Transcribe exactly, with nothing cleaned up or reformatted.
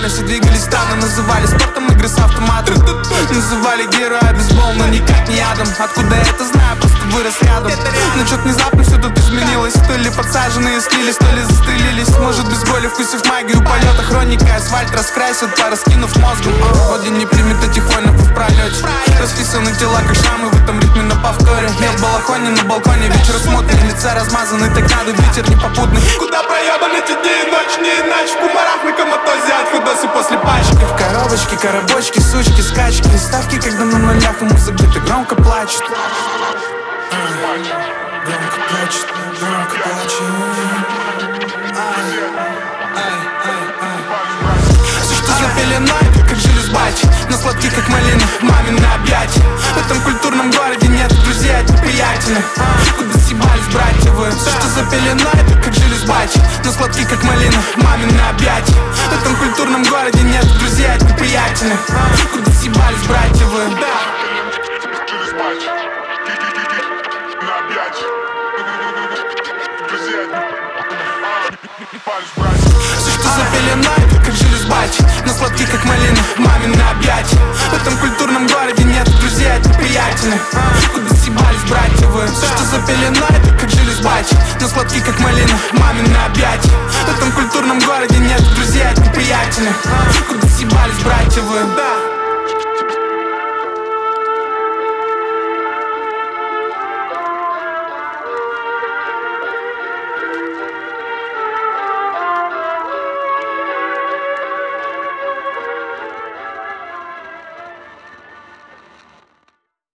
планы, все двигались странно. Называли спортом игры с автоматом, называли героя бейсбол, но никак не ядом. Откуда я это знаю, просто вырос рядом. Но что-то внезапно все тут изменилось. То ли подсаженные слились, то ли застрелились. Может без боли, вкусив магию полета. Хроника асфальт раскрасит, пораскинув мозгом. Вроде не примет этих воинов в пролете. Расписаны тела, как шрамы в этом ритме на повторе. Я в балахоне на балконе, вечер смутный. Лица размазаны, так надо, ветер непопутный. Куда проебаны эти дни и ночь, не иначе. В кумарах на коматозе от худосы после пачки. В коробочке, коробочки, сучки, скачки. Ставки, когда на нулях, и музыка где-то громко плачет. Громко плачет, громко плачет. Все, что за пеленой, как жили с батей, но сладкий, как малина, мамины объятия. В этом культурном городе нет друзей, одни приятели. Куда съебались братья вы? Все, что за пеленой, как жили с батей, но сладкий, как малина, мамины объятия. В этом культурном городе нет друзей, одни приятели. Куда съебались братья вы? Все, что за пеленой, как жили с батей, но сладкий, как малина, мамины объятия. В этом культурном городе нет друзей, одни приятели. Куда съебались братья вы? Все, что за пеленой, как жили с батей, но сладкий, как малина, мамины объятия. В этом культурном городе нет друзей, одни приятели. Куда съебались братья вы?